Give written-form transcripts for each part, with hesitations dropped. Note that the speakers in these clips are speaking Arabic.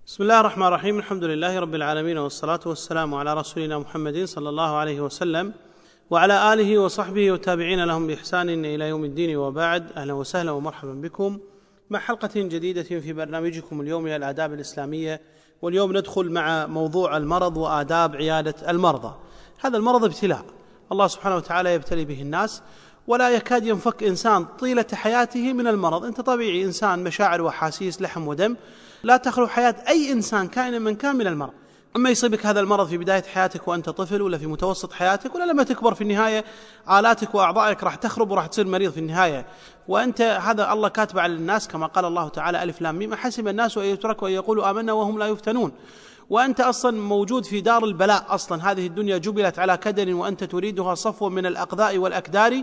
بسم الله الرحمن الرحيم. الحمد لله رب العالمين، والصلاة والسلام على رسولنا محمد صلى الله عليه وسلم وعلى آله وصحبه وتابعين لهم بإحسان إلى يوم الدين، وبعد. أهلا وسهلا ومرحبا بكم مع حلقة جديدة في برنامجكم اليومي الآداب الإسلامية. واليوم ندخل مع موضوع المرض وآداب عيادة المرضى. هذا المرض ابتلاء الله سبحانه وتعالى يبتلي به الناس، ولا يكاد ينفك إنسان طيلة حياته من المرض. أنت طبيعي إنسان مشاعر وحاسيس، لحم ودم، لا تخلو حياة أي إنسان كائنا من كان من المرض. أما يصيبك هذا المرض في بداية حياتك وأنت طفل، ولا في متوسط حياتك، ولا لما تكبر، في النهاية آلاتك وأعضائك راح تخرب وراح تصير مريض في النهاية. وأنت هذا الله كاتب على الناس، كما قال الله تعالى: ألف لام ميم، حسب الناس أن يتركوا أن يقولوا آمنا وهم لا يفتنون. وأنت أصلا موجود في دار البلاء. أصلا هذه الدنيا جبلت على كدر، وأنت تريدها صفوا من الأقذاء والأكدار،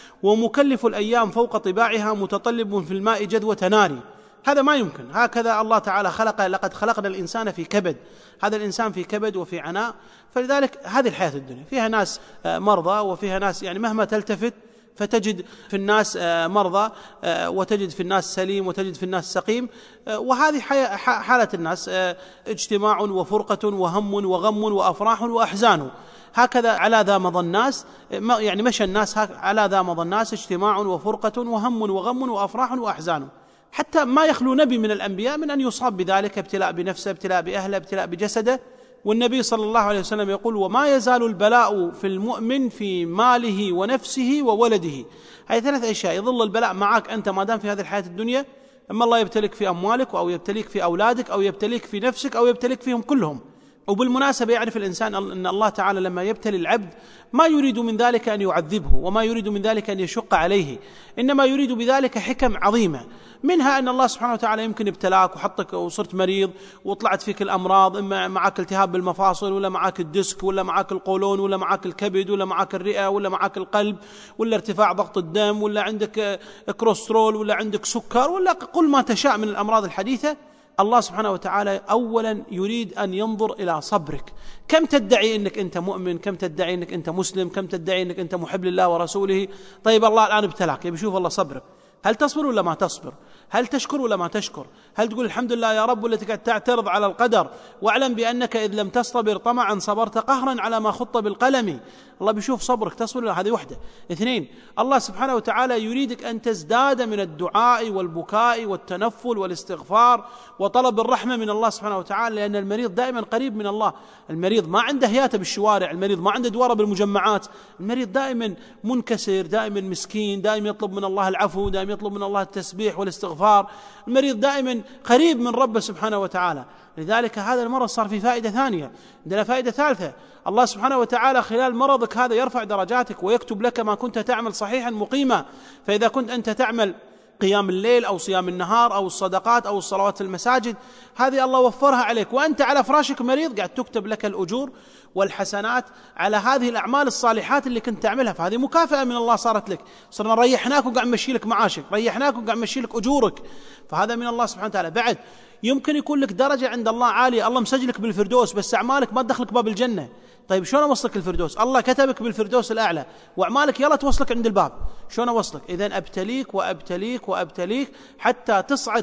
ومكلف الأيام فوق طباعها، متطلب في الماء جذوة نار. هذا ما يمكن. هكذا الله تعالى خلق. لقد خلقنا الإنسان في كبد. هذا الإنسان في كبد وفي عناء. فلذلك هذه الحياة الدنيا فيها ناس مرضى، وفيها ناس مهما تلتفت فتجد في الناس مرضى، وتجد في الناس سليم، وتجد في الناس سقيم. وهذه حالة الناس، اجتماع وفرقة وهم وغم وأفراح وأحزان. هكذا على ذا مضى الناس، مشى الناس على ذا مضى الناس، اجتماع وفرقة وهم وغم وأفراح وأحزان. حتى ما يخلو نبي من الأنبياء من أن يصاب بذلك، ابتلاء بنفسه، ابتلاء بأهله، ابتلاء بجسده. والنبي صلى الله عليه وسلم يقول: وما يزال البلاء في المؤمن في ماله ونفسه وولده. هذه ثلاث أشياء يظل البلاء معك أنت ما دام في هذه الحياة الدنيا. أما الله يبتليك في أموالك، أو يبتليك في أولادك، أو يبتليك في نفسك، أو يبتليك فيهم كلهم. وبالمناسبة يعرف الإنسان أن الله تعالى لما يبتلي العبد ما يريد من ذلك أن يعذبه، وما يريد من ذلك أن يشق عليه، إنما يريد بذلك حكم عظيمة. منها أن الله سبحانه وتعالى يمكن ابتلاك وحطك وصرت مريض وطلعت فيك الأمراض، إما معك التهاب بالمفاصل، ولا معك الديسك، ولا معك القولون، ولا معك الكبد، ولا معك الرئة، ولا معك القلب، ولا ارتفاع ضغط الدم، ولا عندك كوليسترول، ولا عندك سكر، ولا قل ما تشاء من الأمراض الحديثة. الله سبحانه وتعالى أولا يريد أن ينظر إلى صبرك. كم تدعي أنك أنت مؤمن، كم تدعي أنك أنت مسلم، كم تدعي أنك أنت محب لله ورسوله. طيب الله الآن ابتلاك، يبي يشوف الله صبرك. هل تصبر ولا ما تصبر؟ هل تشكر ولا ما تشكر؟ هل تقول الحمد لله يا رب، ولا تعترض على القدر؟ واعلم بأنك إذ لم تصبر طمعا صبرت قهرا على ما خط بالقلم. الله بيشوف صبرك، تصبر ولا؟ هذه وحدة. اثنين، الله سبحانه وتعالى يريدك أن تزداد من الدعاء والبكاء والتنفل والاستغفار وطلب الرحمة من الله سبحانه وتعالى، لأن المريض دائما قريب من الله. المريض ما عنده هياته بالشوارع، المريض ما عنده دواره بالمجمعات، المريض دائما منكسر، دائما مسكين، دائما يطلب من الله العفو، دائما يطلب من الله التسبيح والاستغفار. المريض دائما قريب من ربه سبحانه وتعالى. لذلك هذا المرض صار في فائدة ثانية. عندنا فائدة ثالثة: الله سبحانه وتعالى خلال مرضك هذا يرفع درجاتك، ويكتب لك ما كنت تعمل صحيحا مقيما. فإذا كنت أنت تعمل قيام الليل أو صيام النهار أو الصدقات أو الصلوات في المساجد، هذه الله وفرها عليك، وأنت على فراشك مريض قاعد تكتب لك الأجور والحسنات على هذه الأعمال الصالحات اللي كنت تعملها. فهذه مكافأة من الله صارت لك. صرنا ريحناك وقاعد نمشي لك معاشك، ريحناك وقاعد نمشي لك أجورك. فهذا من الله سبحانه وتعالى. بعد يمكن يكون لك درجة عند الله عالية، الله مسجلك بالفردوس، بس أعمالك ما تدخلك باب الجنة. طيب شلون أوصلك الفردوس؟ الله كتبك بالفردوس الأعلى، وأعمالك يلا توصلك عند الباب. شلون أوصلك؟ إذن أبتليك وأبتليك وأبتليك حتى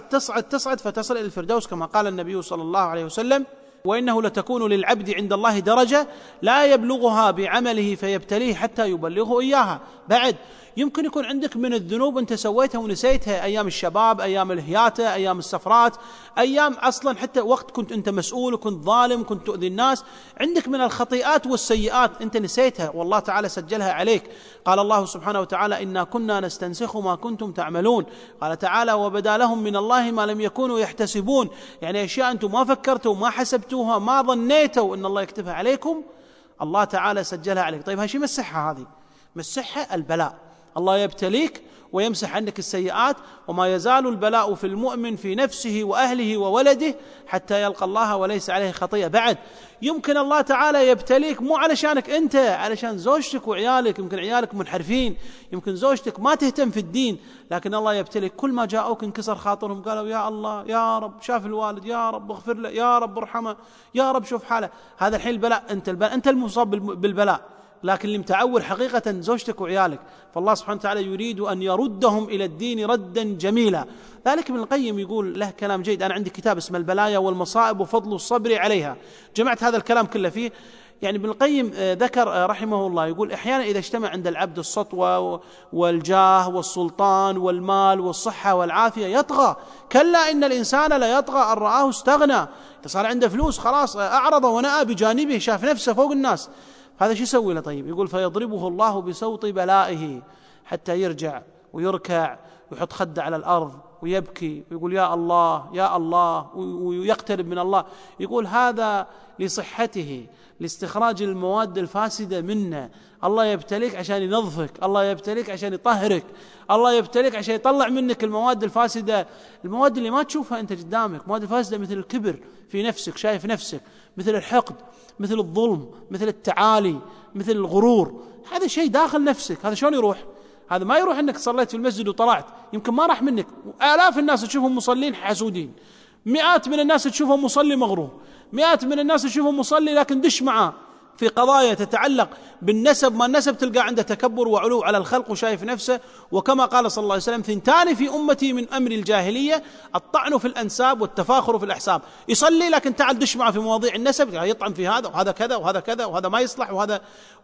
تصعد فتصل إلى الفردوس، كما قال النبي صلى الله عليه وسلم: وإنه لتكون للعبد عند الله درجة لا يبلغها بعمله فيبتليه حتى يبلغه إياها. بعد يمكن يكون عندك من الذنوب أنت سويتها ونسيتها، أيام الشباب، أيام الهياتة، أيام السفرات، أيام أصلا حتى وقت كنت أنت مسؤول وكنت ظالم، كنت تؤذي الناس. عندك من الخطيئات والسيئات أنت نسيتها، والله تعالى سجلها عليك. قال الله سبحانه وتعالى: إنا كنا نستنسخ ما كنتم تعملون. قال تعالى: وبدا لهم من الله ما لم يكونوا يحتسبون. أشياء أنتم ما فكرتوا، ما حسبتوها، ما ظنيتوا أن الله يكتبها عليكم، الله تعالى سجلها عليك. طيب هاشي مسحها؟ هذه مسحها البلاء. الله يبتليك ويمسح عنك السيئات. وما يزال البلاء في المؤمن في نفسه وأهله وولده حتى يلقى الله وليس عليه خطيئة. بعد يمكن الله تعالى يبتليك مو علشانك أنت، علشان زوجتك وعيالك. يمكن عيالك منحرفين، يمكن زوجتك ما تهتم في الدين، لكن الله يبتليك. كل ما جاءوك انكسر خاطرهم، قالوا: يا الله يا رب شاف الوالد، يا رب اغفر له، يا رب ارحمه، يا رب شوف حاله. هذا الحين البلاء، أنت المصاب بالبلاء. لكن اللي متعول حقيقة زوجتك وعيالك. فالله سبحانه وتعالى يريد أن يردهم إلى الدين ردا جميلا. ذلك ابن القيم يقول له كلام جيد، أنا عندي كتاب اسمه البلايا والمصائب وفضل الصبر عليها، جمعت هذا الكلام كله فيه. يعني ابن القيم ذكر رحمه الله يقول أحيانا إذا اجتمع عند العبد السطوة والجاه والسلطان والمال والصحة والعافية يطغى، كلا إن الإنسان لا يطغى أن رآه استغنى. صار عنده فلوس خلاص أعرض ونأى بجانبه، شاف نفسه فوق الناس، هذا شو يسوي له؟ طيب يقول فيضربه الله بصوت بلائه حتى يرجع ويركع ويحط خده على الأرض ويبكي ويقول يا الله يا الله ويقترب من الله. يقول هذا لصحته، لاستخراج المواد الفاسدة منا. الله يبتليك عشان ينظفك، الله يبتليك عشان يطهرك، الله يبتليك عشان يطلع منك المواد الفاسدة، المواد اللي ما تشوفها أنت قدامك، المواد الفاسدة مثل الكبر في نفسك، شايف نفسك، مثل الحقد، مثل الظلم، مثل التعالي، مثل الغرور. هذا شيء داخل نفسك، هذا شلون يروح؟ هذا ما يروح انك صليت في المسجد وطلعت، يمكن ما راح منك. آلاف الناس تشوفهم مصلين حسودين، مئات من الناس تشوفهم مصلي مغرور، مئات من الناس تشوفهم مصلي لكن دش معاه في قضايا تتعلق بالنسب، ما النسب تلقى عنده تكبر وعلو على الخلق وشايف نفسه. وكما قال صلى الله عليه وسلم ثنتان في أمتي من أمر الجاهلية الطعن في الأنساب والتفاخر في الأحساب. يصلي لكن تعال دش معه في مواضيع النسب، يطعن في هذا وهذا كذا وهذا كذا وهذا ما يصلح وهذا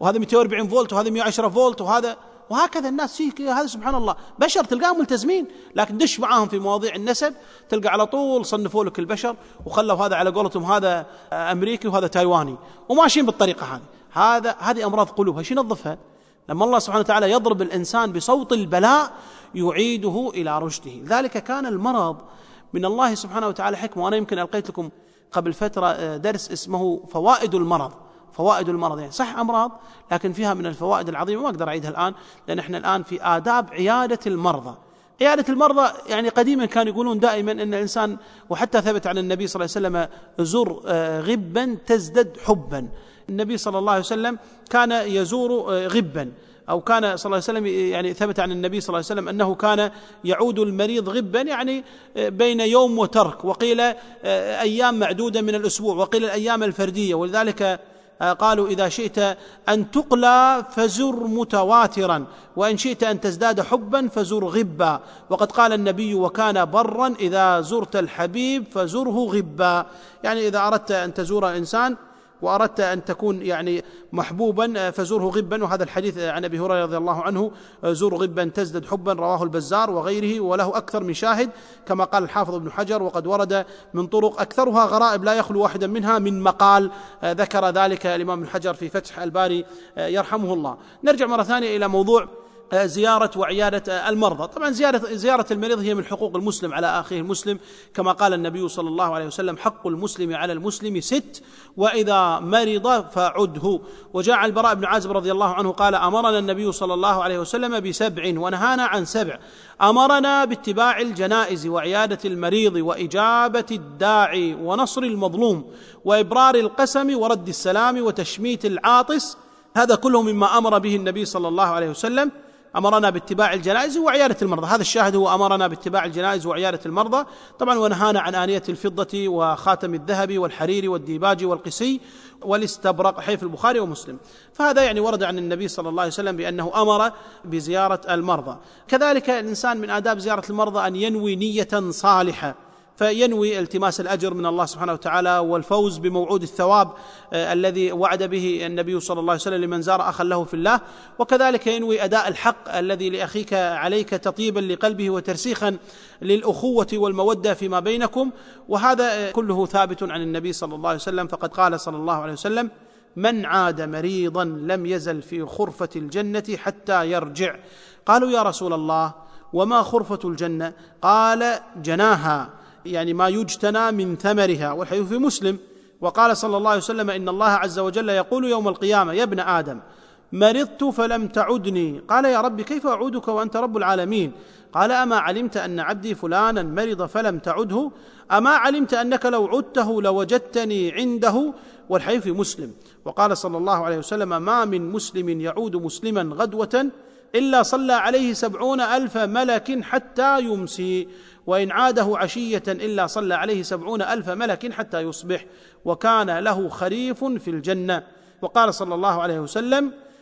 240 فولت وهذا 110 فولت وهكذا الناس فيه. هذا سبحان الله بشر تلقاهم ملتزمين، لكن دش معاهم في مواضيع النسب تلقى على طول صنفوا لك البشر وخلوا هذا على قولتهم هذا أمريكي وهذا تايواني وماشيين بالطريقة هذه أمراض قلوب. ايش ينظفها؟ لما الله سبحانه وتعالى يضرب الإنسان بصوت البلاء يعيده إلى رشده. ذلك كان المرض من الله سبحانه وتعالى حكمة. وأنا يمكن ألقيت لكم قبل فترة درس اسمه فوائد المرض. فوائد المرض يعني صح أمراض لكن فيها من الفوائد العظيمة، ما أقدر أعيدها الآن لأن احنا الآن في آداب عيادة المرضى. عيادة المرضى يعني قديما كانوا يقولون دائما أن الإنسان، وحتى ثبت عن النبي صلى الله عليه وسلم زر غبا تزدد حبا. النبي صلى الله عليه وسلم كان يزور غبا، أو كان صلى الله عليه وسلم يعني ثبت عن النبي صلى الله عليه وسلم أنه كان يعود المريض غبا يعني بين يوم وترك، وقيل أيام معدودة من الأسبوع، وقيل الأيام الفردية. ولذلك قالوا إذا شئت أن تقلى فزر متواترا، وإن شئت أن تزداد حبا فزر غبا. وقد قال النبي وكان برا إذا زرت الحبيب فزره غبا. يعني إذا أردت أن تزور إنسان وأردت أن تكون يعني محبوبا فزوره غبا. وهذا الحديث عن أبي هريرة رضي الله عنه زور غبا تزدد حبا، رواه البزار وغيره، وله أكثر من شاهد كما قال الحافظ ابن حجر، وقد ورد من طرق أكثرها غرائب لا يخلو واحدا منها من مقال. ذكر ذلك الإمام ابن حجر في فتح الباري يرحمه الله. نرجع مرة ثانية إلى موضوع زيارة وعيادة المرضى. طبعا زيارة المريض هي من حقوق المسلم على أخيه المسلم، كما قال النبي صلى الله عليه وسلم حق المسلم على المسلم 6، وإذا مرض فعده. وجاء عن البراء بن عازب رضي الله عنه قال أمرنا النبي صلى الله عليه وسلم ب7 ونهانا عن 7. أمرنا باتباع الجنائز وعيادة المريض وإجابة الداعي ونصر المظلوم وإبرار القسم ورد السلام وتشميت العاطس. هذا كله مما أمر به النبي صلى الله عليه وسلم. أمرنا باتباع الجنائز وعيادة المرضى، هذا الشاهد هو أمرنا باتباع الجنائز وعيادة المرضى. طبعا ونهانا عن آنية الفضة وخاتم الذهب والحرير والديباج والقسي والاستبرق، حيث البخاري ومسلم. فهذا يعني ورد عن النبي صلى الله عليه وسلم بأنه أمر بزيارة المرضى. كذلك الإنسان من آداب زيارة المرضى أن ينوي نية صالحة، فينوي التماس الأجر من الله سبحانه وتعالى والفوز بموعود الثواب الذي وعد به النبي صلى الله عليه وسلم لمن زار أخا له في الله. وكذلك ينوي أداء الحق الذي لأخيك عليك تطيبا لقلبه وترسيخا للأخوة والمودة فيما بينكم. وهذا كله ثابت عن النبي صلى الله عليه وسلم، فقد قال صلى الله عليه وسلم من عاد مريضا لم يزل في خرفة الجنة حتى يرجع. قالوا يا رسول الله وما خرفة الجنة؟ قال جناها، يعني ما يجتنى من ثمرها، والحديث في مسلم. وقال صلى الله عليه وسلم إن الله عز وجل يقول يوم القيامة يا ابن آدم مرضت فلم تعدني. قال يا رب كيف أعودك وأنت رب العالمين؟ قال أما علمت أن عبدي فلانا مرض فلم تعده؟ أما علمت أنك لو عدته لوجدتني عنده؟ والحديث في مسلم. وقال صلى الله عليه وسلم ما من مسلم يعود مسلما غدوة إلا صلى عليه 70,000 ملك حتى يمسي، وإن عاده عشية إلا صلى عليه 70,000 ملك حتى يصبح، وكان له خريف في الجنة. وقال صلى الله عليه وسلم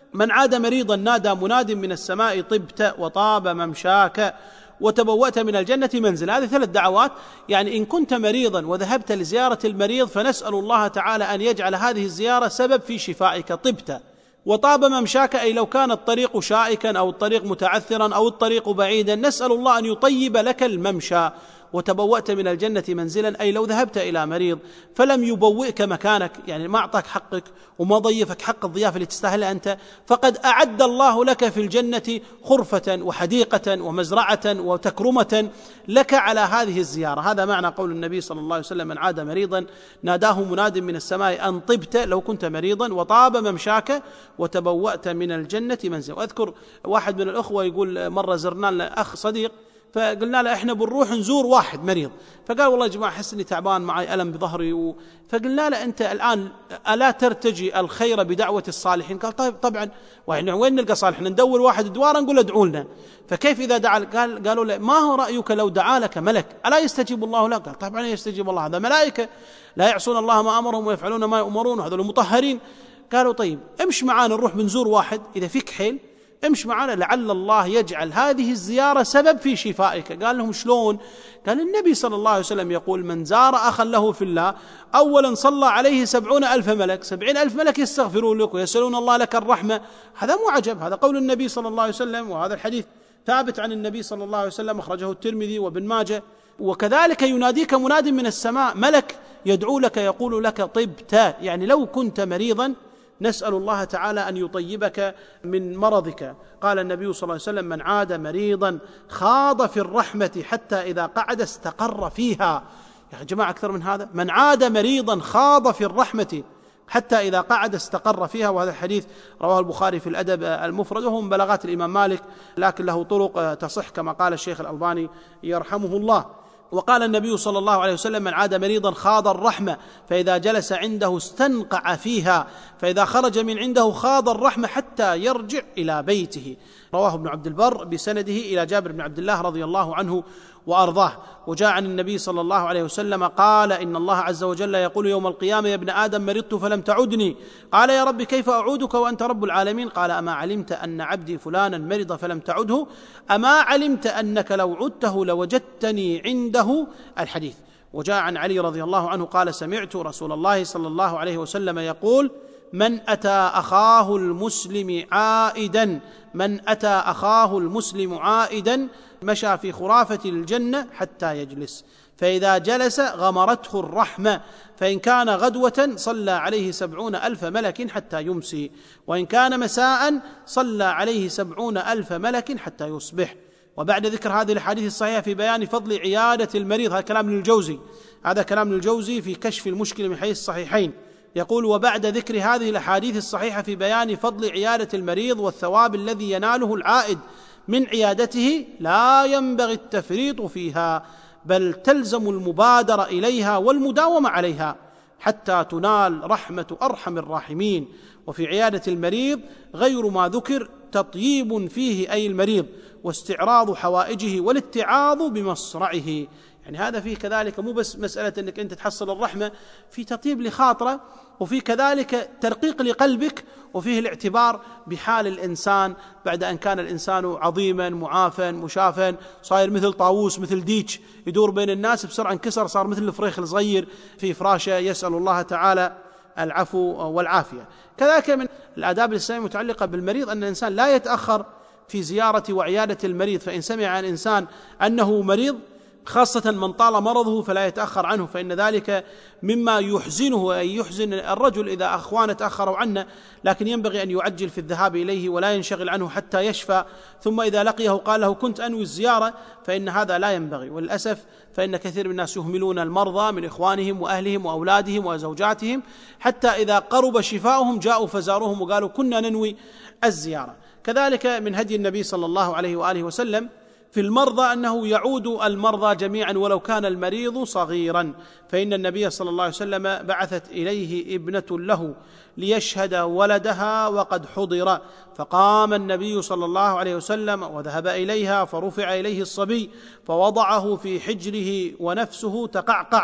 من عاد مريضا نادى مناد من السماء طبت وطاب ممشاك وتبوأت من الجنة منزل. هذه 3 دعوات. يعني إن كنت مريضا وذهبت لزيارة المريض فنسأل الله تعالى أن يجعل هذه الزيارة سبب في شفائك. طبت وطاب ممشاك، أي لو كان الطريق شائكا أو الطريق متعثرا أو الطريق بعيدا نسأل الله أن يطيب لك الممشى. وتبوأت من الجنة منزلا، أي لو ذهبت إلى مريض فلم يبوئك مكانك، يعني ما أعطاك حقك وما ضيفك حق الضيافة اللي تستاهلها أنت، فقد أعد الله لك في الجنة خرفة وحديقة ومزرعة وتكرمة لك على هذه الزيارة. هذا معنى قول النبي صلى الله عليه وسلم: من عاد مريضا ناداه مناد من السماء أن طبت لو كنت مريضا وطاب ممشاك وتبوأت من الجنة منزلا. وأذكر واحد من الأخوة يقول: مرة زرنا أخ صديق فقلنا له احنا بنروح نزور واحد مريض، فقال: والله يا جماعه احس اني تعبان، معي الم بظهري فقلنا له: انت الان الا ترتجي الخير بدعوه الصالحين؟ قال: طيب طبعا. وين نلقى صالح؟ ندور واحد دوار نقول له ادعوا لنا. فكيف اذا دعا؟ قالوا له: ما هو رايك لو دعا لك ملك الا يستجيب الله له؟ قال: طبعا يستجيب الله، هذا ملائكه لا يعصون الله ما امرهم ويفعلون ما يؤمرون وهذول مطهرين. قالوا: طيب امش معانا نروح بنزور واحد، اذا فيك حيل امش معنا لعل الله يجعل هذه الزيارة سبب في شفائك. قال لهم: شلون؟ قال: النبي صلى الله عليه وسلم يقول: من زار أخا له في الله أولا صلى عليه 70,000 ملك، 70,000 ملك يستغفرون لك ويسألون الله لك الرحمة. هذا مو عجب، هذا قول النبي صلى الله عليه وسلم، وهذا الحديث ثابت عن النبي صلى الله عليه وسلم، أخرجه الترمذي وابن ماجه. وكذلك يناديك مناد من السماء، ملك يدعو لك يقول لك: طبت، يعني لو كنت مريضا نسأل الله تعالى أن يطيبك من مرضك. قال النبي صلى الله عليه وسلم: من عاد مريضا خاض في الرحمة حتى إذا قعد استقر فيها. يا جماعة أكثر من هذا، من عاد مريضا خاض في الرحمة حتى إذا قعد استقر فيها. وهذا الحديث رواه البخاري في الأدب المفرد، وهو من بلاغات الإمام مالك، لكن له طرق تصح كما قال الشيخ الألباني يرحمه الله. وقال النبي صلى الله عليه وسلم: من عاد مريضا خاض الرحمة فإذا جلس عنده استنقع فيها، فإذا خرج من عنده خاض الرحمة حتى يرجع إلى بيته. رواه ابن عبد البر بسنده إلى جابر بن عبد الله رضي الله عنه وأرضاه. وجاء عن النبي صلى الله عليه وسلم قال: إن الله عز وجل يقول يوم القيامة: يا ابن آدم مرضت فلم تعدني. قال: يا رب كيف أعودك وأنت رب العالمين؟ قال: أما علمت أن عبدي فلانا مرض فلم تعده؟ أما علمت أنك لو عدته لوجدتني عنده؟ الحديث. وجاء عن علي رضي الله عنه قال: سمعت رسول الله صلى الله عليه وسلم يقول: من أتى أخاه المسلم عائدا، من أتى أخاه المسلم عائدا مشى في خرافة الجنة حتى يجلس، فإذا جلس غمرته الرحمة، فإن كان غدوة صلى عليه 70,000 ملك حتى يمسي، وإن كان مساء صلى عليه 70,000 ملك حتى يصبح. وبعد ذكر هذه الأحاديث الصحيحة في بيان فضل عيادة المريض، هذا كلام ابن الجوزي، هذا كلام ابن الجوزي في كشف المشكلة من حيث الصحيحين، يقول: وبعد ذكر هذه الأحاديث الصحيحة في بيان فضل عيادة المريض والثواب الذي يناله العائد من عيادته، لا ينبغي التفريط فيها، بل تلزم المبادرة إليها والمداومة عليها حتى تنال رحمة أرحم الراحمين. وفي عيادة المريض غير ما ذكر تطييب فيه أي المريض، واستعراض حوائجه والاتعاظ بمصرعه. يعني هذا فيه كذلك مو بس مسألة أنك أنت تحصل الرحمة، في تطيب لخاطره، وفي كذلك ترقيق لقلبك، وفيه الاعتبار بحال الإنسان بعد أن كان الإنسان عظيما معافا مشافا، صاير مثل طاووس مثل ديك يدور بين الناس، بسرعة انكسر صار مثل الفريخ الصغير في فراشه، يسأل الله تعالى العفو والعافية. كذلك من الآداب الإسلامية المتعلقة بالمريض أن الإنسان لا يتأخر في زيارة وعيادة المريض، فإن سمع عن إنسان أنه مريض، خاصة من طال مرضه، فلا يتأخر عنه، فإن ذلك مما يحزنه، أي يحزن الرجل إذا أخوانه تأخروا عنه، لكن ينبغي أن يعجل في الذهاب إليه ولا ينشغل عنه حتى يشفى، ثم إذا لقيه قال له كنت أنوي الزيارة، فإن هذا لا ينبغي. وللأسف فإن كثير من الناس يهملون المرضى من إخوانهم وأهلهم وأولادهم وزوجاتهم، حتى إذا قرب شفاؤهم جاءوا فزاروهم وقالوا كنا ننوي الزيارة. كذلك من هدي النبي صلى الله عليه وآله وسلم في المرضى أنه يعود المرضى جميعا ولو كان المريض صغيرا، فإن النبي صلى الله عليه وسلم بعثت إليه ابنة له ليشهد ولدها وقد حضر، فقام النبي صلى الله عليه وسلم وذهب إليها، فرفع إليه الصبي فوضعه في حجره ونفسه تقعقع،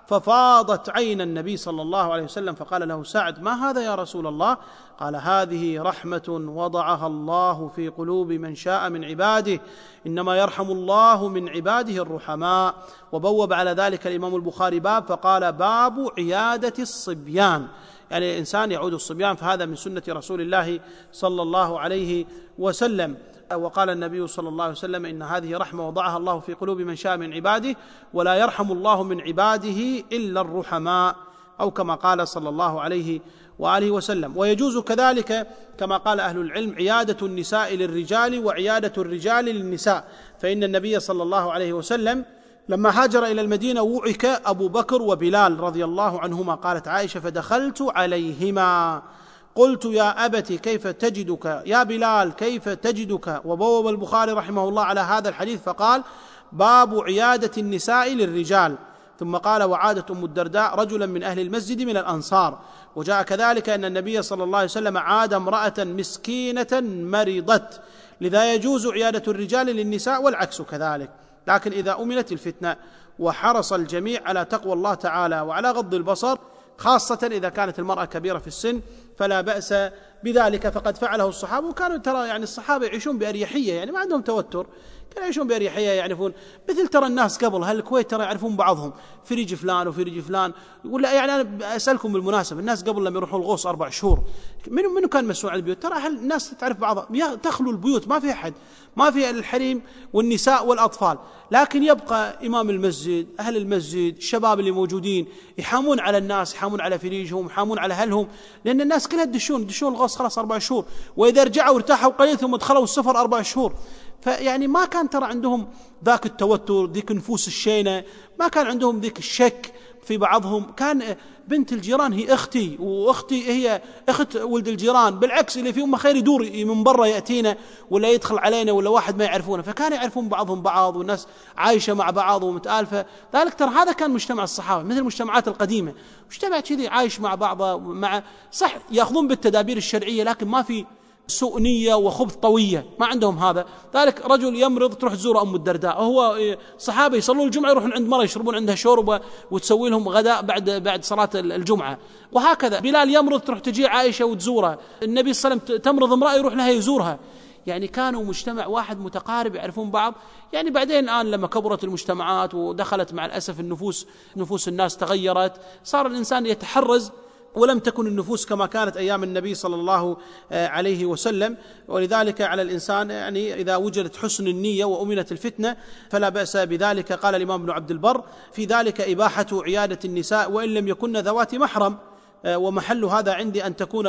ففاضت عين النبي صلى الله عليه وسلم، فقال له سعد: ما هذا يا رسول الله؟ قال: هذه رحمة وضعها الله في قلوب من شاء من عباده، إنما يرحم الله من عباده الرحماء. وبوب على ذلك الإمام البخاري باب فقال: باب عيادة الصبيان، يعني الإنسان يعود الصبيان، فهذا من سنة رسول الله صلى الله عليه وسلم. وقال النبي صلى الله عليه وسلم: إن هذه رحمة وضعها الله في قلوب من شاء من عباده، ولا يرحم الله من عباده إلا الرحماء، أو كما قال صلى الله عليه وآله وسلم. ويجوز كذلك كما قال أهل العلم عيادة النساء للرجال وعيادة الرجال للنساء، فإن النبي صلى الله عليه وسلم لما هاجر إلى المدينة وعك أبو بكر وبلال رضي الله عنهما. قالت عائشة: فدخلت عليهما قلت: يا أبت كيف تجدك؟ يا بلال كيف تجدك؟ وبوب البخاري رحمه الله على هذا الحديث فقال: باب عيادة النساء للرجال. ثم قال: وعادت أم الدرداء رجلا من أهل المسجد من الأنصار. وجاء كذلك أن النبي صلى الله عليه وسلم عاد امرأة مسكينة مرضت، لذا يجوز عيادة الرجال للنساء والعكس كذلك. لكن إذا أمنت الفتنة وحرص الجميع على تقوى الله تعالى وعلى غض البصر، خاصة إذا كانت المرأة كبيرة في السن، فلا بأس بذلك، فقد فعله الصحابة. وكانوا ترى يعني الصحابة يعيشون بأريحية، يعني ما عندهم توتر، كانوا يعيشون بأريحية، يعرفون مثل ترى الناس قبل هالكويت ترى يعرفون بعضهم في ريج فلان وفي ريج فلان. ولا يعني أنا أسألكم بالمناسبة، الناس قبل لما يروحون الغوص 4 شهور منو كان مسؤول عن البيوت؟ ترى الناس تعرف بعضها، تخلو البيوت، ما في أحد، ما في الحريم والنساء والأطفال، لكن يبقى إمام المسجد، أهل المسجد، الشباب اللي موجودين يحامون على الناس، يحامون على فريجهم، يحامون على أهلهم، لأن الناس كلها دشون الغوص خلاص 4 شهور، وإذا رجعوا ارتاحوا قليل ثم دخلوا السفر 4 شهور. فيعني ما كان ترى عندهم ذاك التوتر، ذيك النفوس الشينة، ما كان عندهم ذيك الشك في بعضهم. كان بنت الجيران هي أختي، وأختي هي أخت ولد الجيران، بالعكس اللي فيهم خير يدور من برا يأتينا ولا يدخل علينا ولا واحد ما يعرفونه، فكان يعرفون بعضهم بعض، والناس عايشة مع بعض ومتآلفة. ذلك ترى هذا كان مجتمع الصحابة، مثل المجتمعات القديمة، مجتمع كذي عايش مع بعضه، مع صح يأخذون بالتدابير الشرعية، لكن ما في سوء نية وخبث طوية، ما عندهم هذا. ذلك رجل يمرض تروح تزور أم الدرداء، وهو صحابة يصلون الجمعة يروحون عند مرة يشربون عندها شوربة وتسوي لهم غداء بعد صلاة الجمعة. وهكذا بلال يمرض تروح تجي عائشة وتزوره، النبي صلى الله عليه وسلم تمرض امرأة يروح لها يزورها. يعني كانوا مجتمع واحد متقارب يعرفون بعض. يعني بعدين الآن لما كبرت المجتمعات ودخلت مع الأسف نفوس الناس تغيرت، صار الإنسان يتحرز، ولم تكن النفوس كما كانت أيام النبي صلى الله عليه وسلم. ولذلك على الإنسان يعني إذا وجدت حسن النية وأمنت الفتنة فلا بأس بذلك. قال الإمام ابن عبد البر في ذلك إباحة عيادة النساء وإن لم يكن ذوات محرم، ومحل هذا عندي أن تكون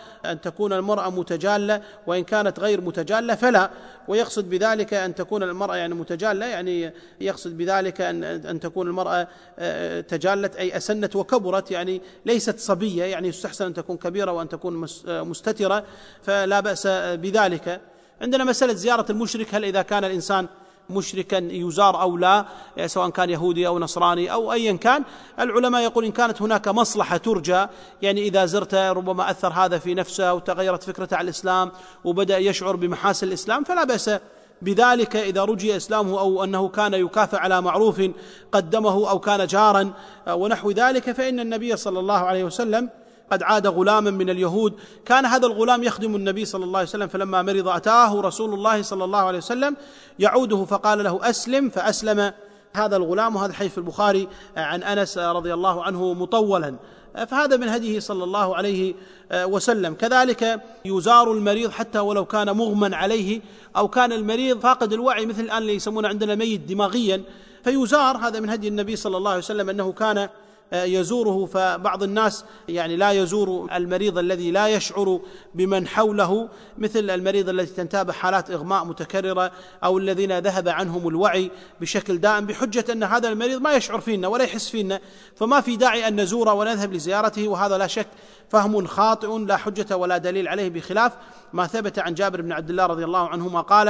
المرأة متجالة، وإن كانت غير متجالة فلا. ويقصد بذلك أن تكون المرأة يعني متجالة، يعني يقصد بذلك أن تكون المرأة تجالت أي أسنت وكبرت، يعني ليست صبية، يعني يستحسن أن تكون كبيرة وأن تكون مستترة، فلا بأس بذلك. عندنا مسألة زيارة المشرك، هل إذا كان الإنسان مشركا يزار أو لا، سواء كان يهودي أو نصراني أو أيا كان. العلماء يقول إن كانت هناك مصلحة ترجى، يعني إذا زرته ربما أثر هذا في نفسه وتغيرت فكرته على الإسلام وبدأ يشعر بمحاسن الإسلام فلا بأس بذلك إذا رجي إسلامه، أو أنه كان يكافئ على معروف قدمه أو كان جارا ونحو ذلك. فإن النبي صلى الله عليه وسلم قد عاد غلاما من اليهود، كان هذا الغلام يخدم النبي صلى الله عليه وسلم، فلما مرض أتاه رسول الله صلى الله عليه وسلم يعوده فقال له أسلم، فأسلم هذا الغلام. وهذا الحديث في البخاري عن أنس رضي الله عنه مطولا، فهذا من هديه صلى الله عليه وسلم. كذلك يزار المريض حتى ولو كان مغمى عليه أو كان المريض فاقد الوعي، مثل الآن اللي يسمونه عندنا ميت دماغيا، فيزار. هذا من هدي النبي صلى الله عليه وسلم أنه كان يزوره. فبعض الناس يعني لا يزور المريض الذي لا يشعر بمن حوله، مثل المريض الذي تنتابه حالات إغماء متكررة، أو الذين ذهب عنهم الوعي بشكل دائم، بحجة أن هذا المريض ما يشعر فينا ولا يحس فينا، فما في داعي أن نزوره ونذهب لزيارته. وهذا لا شك فهم خاطئ لا حجة ولا دليل عليه، بخلاف ما ثبت عن جابر بن عبد الله رضي الله عنهما قال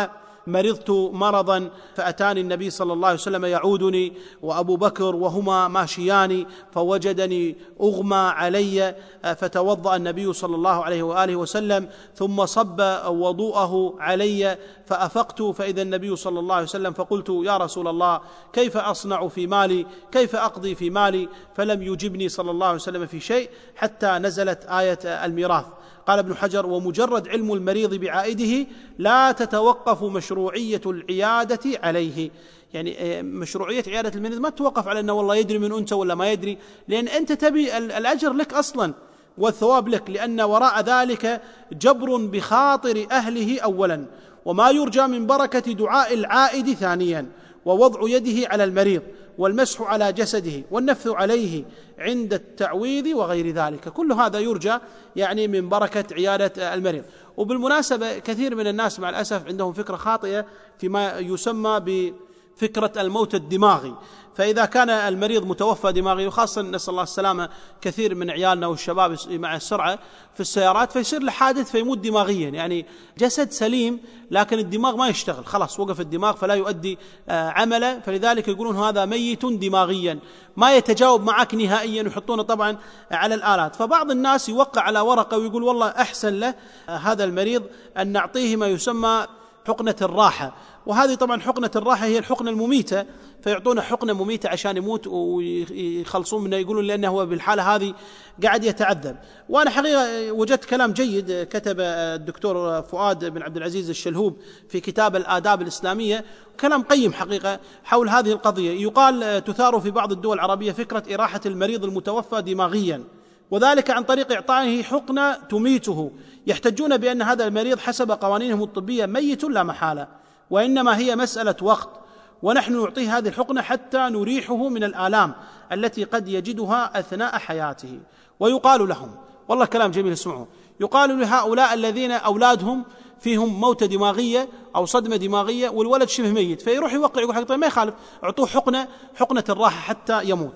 مرضت مرضا فأتاني النبي صلى الله عليه وسلم يعودني وأبو بكر وهما ماشيان فوجدني أغمى علي، فتوضأ النبي صلى الله عليه وآله وسلم ثم صب وضوءه علي فأفقت فإذا النبي صلى الله عليه وسلم، فقلت يا رسول الله كيف أصنع في مالي، كيف أقضي في مالي؟ فلم يجبني صلى الله عليه وسلم في شيء حتى نزلت آية الميراث. قال ابن حجر: ومجرد علم المريض بعائده لا تتوقف مشروعية العيادة عليه. يعني مشروعية عيادة المريض ما تتوقف على أنه والله يدري من أنت ولا ما يدري، لأن أنت تبي الأجر لك أصلا والثواب لك، لأن وراء ذلك جبر بخاطر أهله أولا، وما يرجى من بركة دعاء العائد ثانيا، ووضع يده على المريض والمسح على جسده والنفث عليه عند التعويذ وغير ذلك، كل هذا يرجى يعني من بركة عيادة المريض. وبالمناسبة كثير من الناس مع الأسف عندهم فكرة خاطئة فيما يسمى بفكرة الموت الدماغي، فإذا كان المريض متوفى دماغي، وخاصة نسأل الله السلامة كثير من عيالنا والشباب مع السرعة في السيارات فيصير له حادث فيموت دماغيا، يعني جسد سليم لكن الدماغ ما يشتغل، خلاص وقف الدماغ فلا يؤدي عمله، فلذلك يقولون هذا ميت دماغيا ما يتجاوب معك نهائيا، ويحطونه طبعا على الآلات. فبعض الناس يوقع على ورقة ويقول والله أحسن له هذا المريض أن نعطيه ما يسمى حقنة الراحة، وهذه طبعا حقنة الراحة هي الحقنة المميتة، فيعطونه حقنة مميتة عشان يموت ويخلصون منه، يقولون لأنه هو بالحالة هذه قاعد يتعذب. وأنا حقيقة وجدت كلام جيد كتب الدكتور فؤاد بن عبد العزيز الشلهوب في كتاب الآداب الإسلامية، كلام قيم حقيقة حول هذه القضية. يقال تثار في بعض الدول العربية فكرة إراحة المريض المتوفى دماغيا، وذلك عن طريق إعطائه حقنة تميته، يحتجون بأن هذا المريض حسب قوانينهم الطبية ميت لا محالة، وإنما هي مسألة وقت، ونحن نعطيه هذه الحقنة حتى نريحه من الآلام التي قد يجدها أثناء حياته. ويقال لهم، والله كلام جميل اسمعوا، يقال لهؤلاء الذين أولادهم فيهم موتة دماغية أو صدمة دماغية والولد شبه ميت، فيروح يوقع يقول طيب ما يخالف أعطوه حقنة الراحة حتى يموت.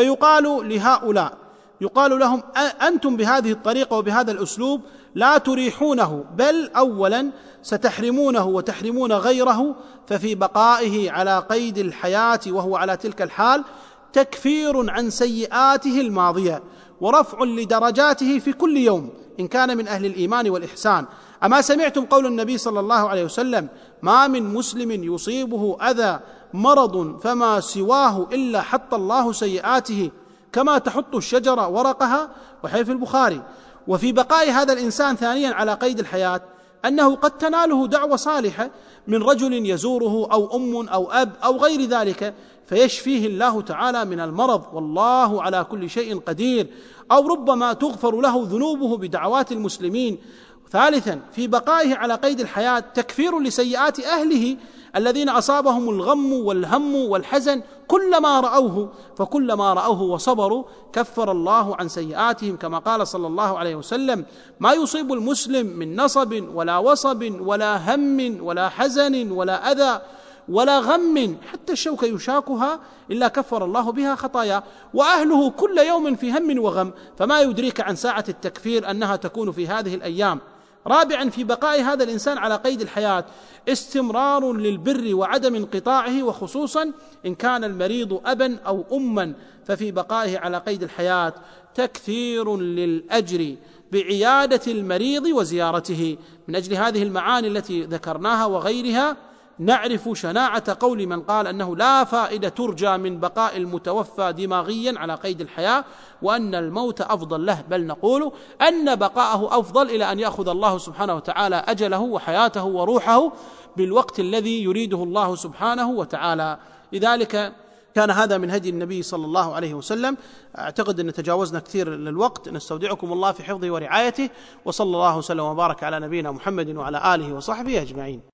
فيقال لهؤلاء، يقال لهم أنتم بهذه الطريقة وبهذا الأسلوب لا تريحونه، بل أولا ستحرمونه وتحرمون غيره، ففي بقائه على قيد الحياة وهو على تلك الحال تكفير عن سيئاته الماضية ورفع لدرجاته في كل يوم إن كان من أهل الإيمان والإحسان. أما سمعتم قول النبي صلى الله عليه وسلم: ما من مسلم يصيبه أذى مرض فما سواه إلا حط الله سيئاته كما تحط الشجرة ورقها، وحي في البخاري. وفي بقاء هذا الإنسان ثانيا على قيد الحياة أنه قد تناله دعوة صالحة من رجل يزوره أو أم أو أب أو غير ذلك فيشفيه الله تعالى من المرض، والله على كل شيء قدير، أو ربما تغفر له ذنوبه بدعوات المسلمين. ثالثا في بقائه على قيد الحياة تكفير لسيئات أهله الذين أصابهم الغم والهم والحزن فكلما رأوه وصبروا كفر الله عن سيئاتهم، كما قال صلى الله عليه وسلم: ما يصيب المسلم من نصب ولا وصب ولا هم ولا حزن ولا أذى ولا غم حتى الشوكة يشاكها إلا كفر الله بها خطايا، وأهله كل يوم في هم وغم، فما يدريك عن ساعة التكفير أنها تكون في هذه الأيام. رابعا في بقاء هذا الإنسان على قيد الحياة استمرار للبر وعدم انقطاعه، وخصوصا إن كان المريض أبا أو أما، ففي بقائه على قيد الحياة تكثير للأجر بعيادة المريض وزيارته. من أجل هذه المعاني التي ذكرناها وغيرها نعرف شناعة قول من قال أنه لا فائدة ترجى من بقاء المتوفى دماغيا على قيد الحياة، وأن الموت أفضل له، بل نقول أن بقاءه أفضل إلى أن يأخذ الله سبحانه وتعالى أجله وحياته وروحه بالوقت الذي يريده الله سبحانه وتعالى. لذلك كان هذا من هدي النبي صلى الله عليه وسلم. أعتقد أن تجاوزنا كثير للوقت، نستودعكم الله في حفظه ورعايته، وصلى الله وسلم وبارك على نبينا محمد وعلى آله وصحبه أجمعين.